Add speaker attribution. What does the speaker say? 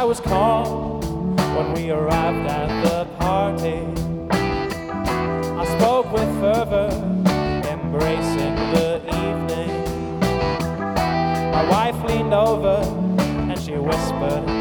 Speaker 1: was calm when we arrived at the party. I spoke with fervor, embracing the evening. My wife leaned over and she whispered,